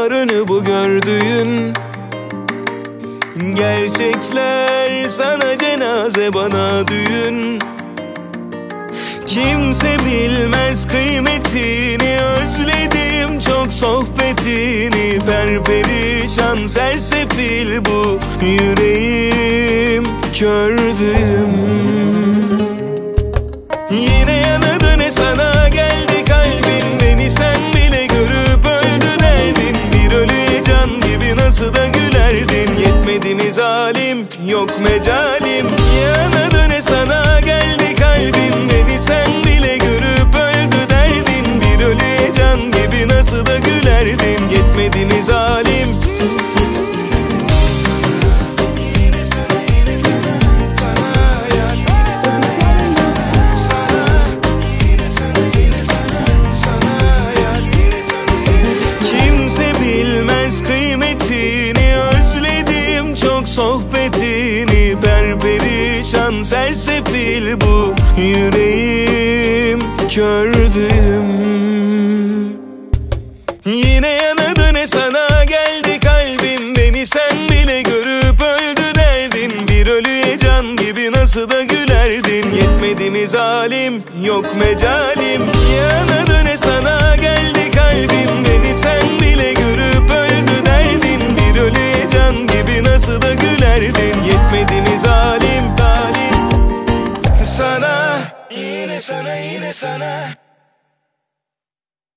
yarını bu gördüğün. Gerçekler sana cenaze, bana düğün. Kimse bilmez kıymetini, özledim çok sohbetini. Perperişan sersefil bu yüreğim, kördüğüm. Yine yana döne sana geldi kalbin, beni sen bile görüp öldü derdin. Bir ölüye can gibi nasıl da gülerdin, yetmedi mi zalim, yok mecalim. Yana döne sana geldi kalbin, beni sen bile görüp öldü derdin. Bir ölüye can gibi nasıl da gülerdin, yetmedi mi zalim. Sohbetini, perperişan sersefil bu yüreğim, kördüğüm. Yine yana döne sana geldi kalbim, beni sen bile görüp öldü derdin. Bir ölüye can gibi nasıl da gülerdin, yetmedi mi zalim, yok mecalim. Yana döne sana geldi